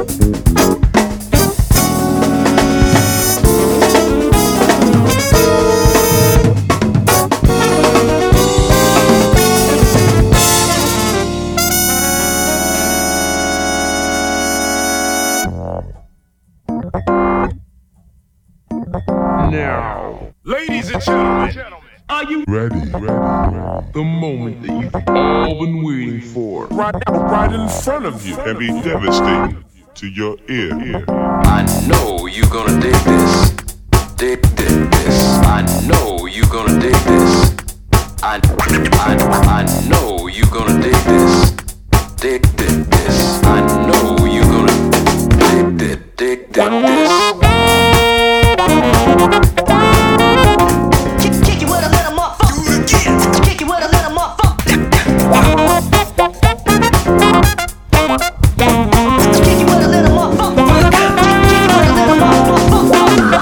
Now, ladies and gentlemen, are you ready? The moment that you've all been waiting for, right in front of you, can be devastating to your ear. I know you gonna dig this. Dig this. I know you gonna dig this. I know you gonna dig this. Dig this. I know you gonna dig this. Kick it with a little more funk. Do it again. Kick it with a little more funk. Kick it with a little more funk. Kick it with a little more funk.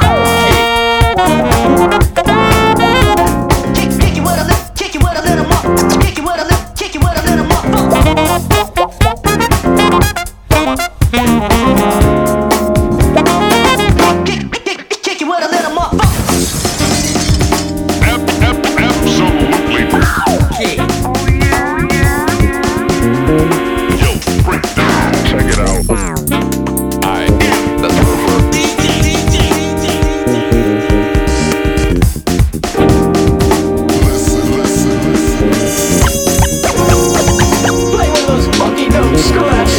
Kick it with a little. Kick it with a little more. Kick it with a little. Kick it with a little more funk. Kick it with a little more funk. Absolutely. Yo, break down. Check it out. I am the Topher. Play with those funky notes. Scratch.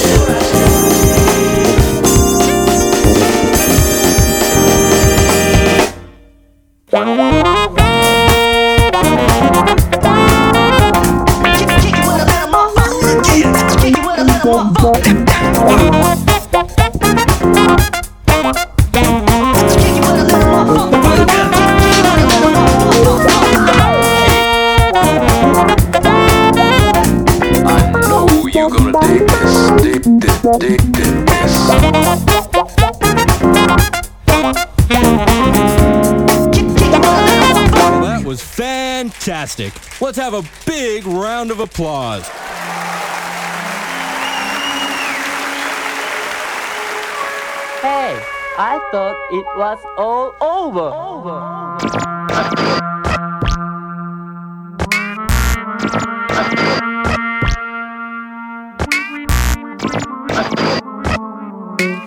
That was fantastic. Let's have a big round of applause. Hey, I thought it was all over.